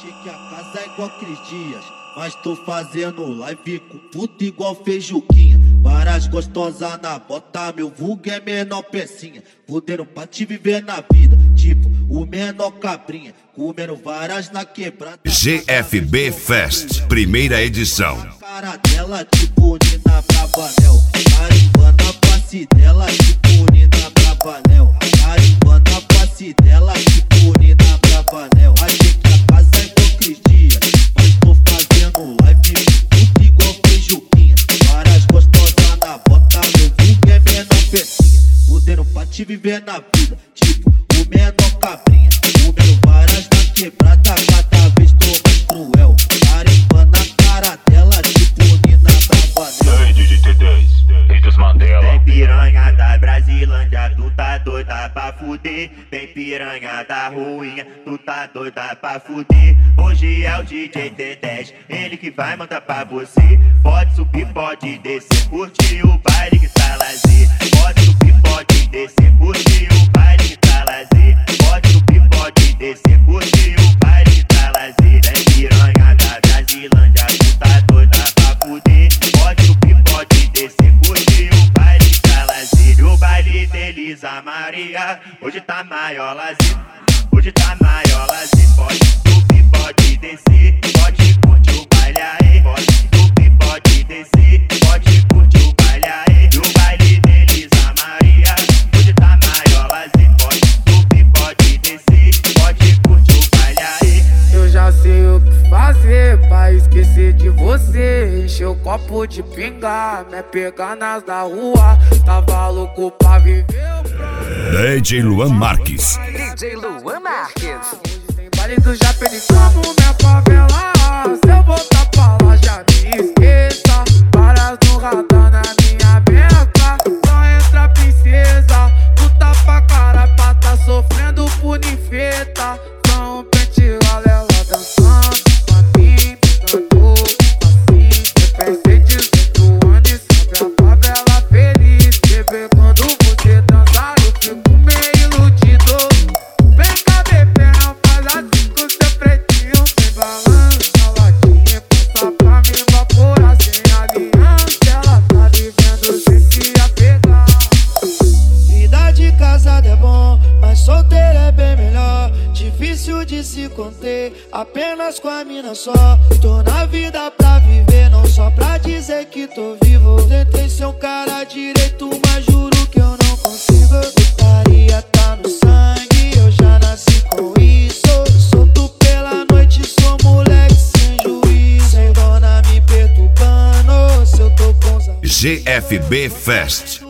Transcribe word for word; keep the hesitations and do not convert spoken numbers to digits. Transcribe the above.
Achei que a casa é igual Cris Dias, mas tô fazendo live com puta igual Feijuquinha. Várias gostosas na bota, meu vulgo é menor pecinha. Poderam pra te viver na vida, tipo o menor cabrinha. Comendo várias na quebrada. G F B Fest, primeira edição. Cara dela, tipo Nina Bravanel. Carimbando a face dela, tipo Nina Bravanel. Carimbando a face dela, tipo Nina Bravanel. Achei que a casa é igual Cris Dias, mas tô fazendo live puta igual Feijuquinha. Várias gostosas na bota, meu vulgo é menor pecinha. Poderam pra te viver na vida, tipo o menor cabrinha. Comendo várias na quebrada, cada vez tô mais cruel. Carimbando a cara dela, tipo Nina Bravanel. Ei, D J T dez, Rei dos Mandela. Vem piranha da Brasilândia, tu tá doida pra fuder. Vem piranha da ruinha, tu tá doida pra fuder. Hoje é o D J T dez, ele que vai mandar pra você. Pode subir, pode descer, curtir o baile que tá lazer. Pode subir, pode descer, curtir o baile que tá lazer. Pode subir, pode descer, curtir o baile que tá lazer. Vem piranha da Brasilândia, tu tá doida pra fuder. Pode subir, pode descer, curtir o baile que tá lazer. E o baile de Elisa Maria, hoje tá maior lazer. Hoje tá maior lazer. Pode subir, pode descer, pode curtir o baile aí. Pode subir, pode descer, pode curtir o baile aí. E o baile de Elisa Maria, hoje tá maior lazer. Pode subir, pode descer, pode curtir o baile aí. Eu já sei o que fazer pra esquecer de você. Encher o copo de pinga, me pegar nas da rua. Tava louco pra viver o D J Luan Marques. D J Luan Marques. Hoje tem baile do Japeni como minha favela. Se eu voltar pra lá já me esqueça. Várias no radar na minha beca. Só entra princesa, puta pra cara pra tá sofrendo por ninfeta. Só um pente ela dançando, patinho, tanto assim. Eu pensei dezoito anos e sabe a favela feliz. Bebê, quando você dançar eu fico meio iludido. Vem cá, bebê, faz assim com seu pretinho. Vem balança a latinha, passa pra me evaporar sem aliança. Ela tá vivendo sem se apegar. Vida de casada é bom, mas solteira é bem melhor. Difícil de se conter, apenas com a mina só. Tô na vida pra viver, não só pra dizer que tô vivo. Tentei ser um cara direito, mas juro que eu não consigo. Putaria tá no sangue, eu já nasci com isso. Solto pela noite, sou moleque sem juízo. Sem dona me perturbando, se eu tô com os amigos. G F B Fest.